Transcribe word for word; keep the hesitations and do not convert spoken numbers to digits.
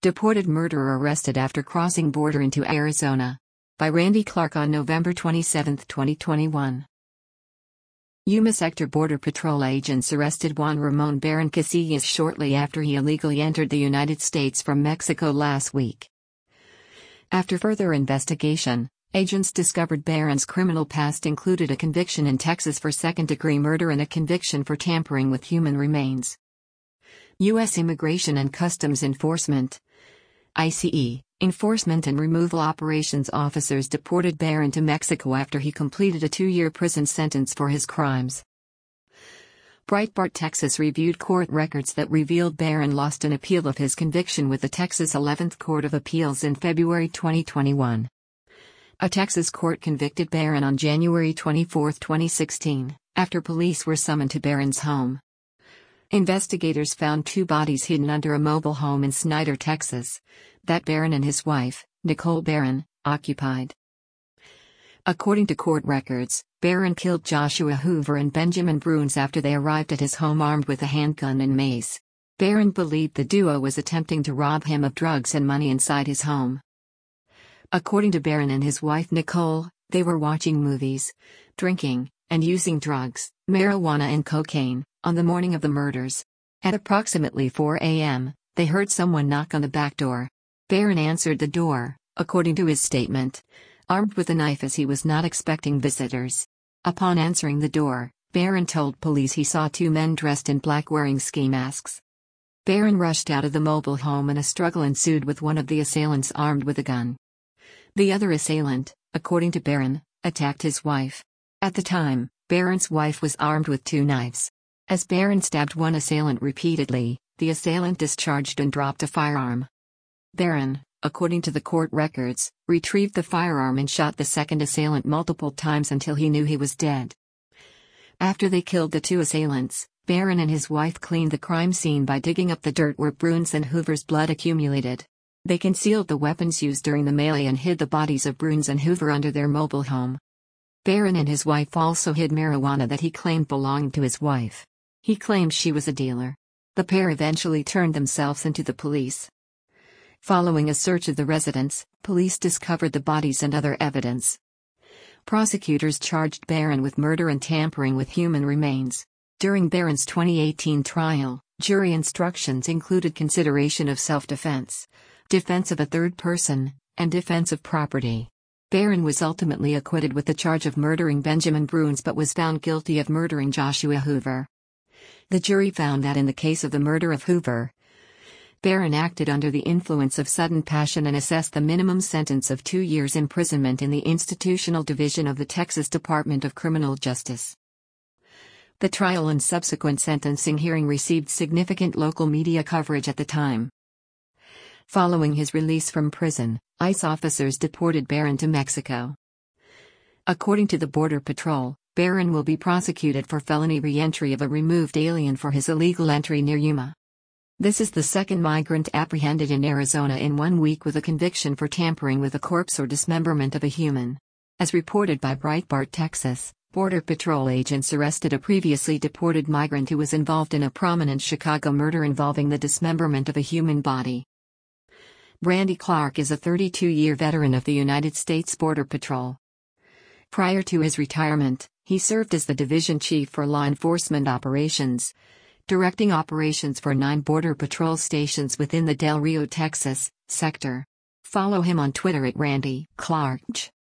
Deported murderer arrested after crossing border into Arizona. By Randy Clark on November twenty-seventh, twenty twenty-one. Yuma Sector Border Patrol agents arrested Juan Ramon Barron Casillas shortly after he illegally entered the United States from Mexico last week. After further investigation, agents discovered Barron's criminal past included a conviction in Texas for second-degree murder and a conviction for tampering with human remains. U S Immigration and Customs Enforcement I C E, Enforcement and Removal Operations officers deported Barron to Mexico after he completed a two-year prison sentence for his crimes. Breitbart Texas reviewed court records that revealed Barron lost an appeal of his conviction with the Texas eleventh Court of Appeals in February twenty twenty-one. A Texas court convicted Barron on January twenty-fourth, twenty sixteen, after police were summoned to Barron's home. Investigators found two bodies hidden under a mobile home in Snyder, Texas, that Barron and his wife, Nicole Barron, occupied. According to court records, Barron killed Joshua Hoover and Benjamin Bruns after they arrived at his home armed with a handgun and mace. Barron believed the duo was attempting to rob him of drugs and money inside his home. According to Barron and his wife Nicole, they were watching movies, drinking, and using drugs, marijuana and cocaine, on the morning of the murders. At approximately four a m, they heard someone knock on the back door. Barron answered the door, according to his statement, armed with a knife as he was not expecting visitors. Upon answering the door, Barron told police he saw two men dressed in black wearing ski masks. Barron rushed out of the mobile home and a struggle ensued with one of the assailants armed with a gun. The other assailant, according to Barron, attacked his wife. At the time, Barron's wife was armed with two knives. As Barron stabbed one assailant repeatedly, the assailant discharged and dropped a firearm. Barron, according to the court records, retrieved the firearm and shot the second assailant multiple times until he knew he was dead. After they killed the two assailants, Barron and his wife cleaned the crime scene by digging up the dirt where Bruns and Hoover's blood accumulated. They concealed the weapons used during the melee and hid the bodies of Bruns and Hoover under their mobile home. Barron and his wife also hid marijuana that he claimed belonged to his wife. He claimed she was a dealer. The pair eventually turned themselves into the police. Following a search of the residence, police discovered the bodies and other evidence. Prosecutors charged Barron with murder and tampering with human remains. During Barron's twenty eighteen trial, jury instructions included consideration of self-defense, defense of a third person, and defense of property. Barron was ultimately acquitted with the charge of murdering Benjamin Bruns but was found guilty of murdering Joshua Hoover. The jury found that in the case of the murder of Hoover, Barron acted under the influence of sudden passion and assessed the minimum sentence of two years imprisonment in the Institutional Division of the Texas Department of Criminal Justice. The trial and subsequent sentencing hearing received significant local media coverage at the time. Following his release from prison, ICE officers deported Barron to Mexico. According to the Border Patrol, Barron will be prosecuted for felony re-entry of a removed alien for his illegal entry near Yuma. This is the second migrant apprehended in Arizona in one week with a conviction for tampering with a corpse or dismemberment of a human. As reported by Breitbart Texas, Border Patrol agents arrested a previously deported migrant who was involved in a prominent Chicago murder involving the dismemberment of a human body. Randy Clark is a thirty-two-year veteran of the United States Border Patrol. Prior to his retirement, he served as the division chief for law enforcement operations, directing operations for nine Border Patrol stations within the Del Rio, Texas, sector. Follow him on Twitter at Randy Clark.